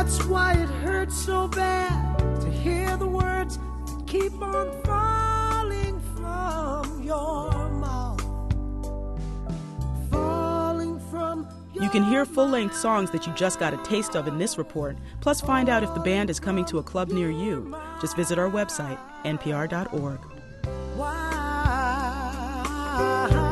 That's why it hurts so bad to hear the words that keep on falling from your mouth. Falling from your You can hear full-length songs that you just got a taste of in this report, plus find out if the band is coming to a club near you. Just visit our website, npr.org. Why?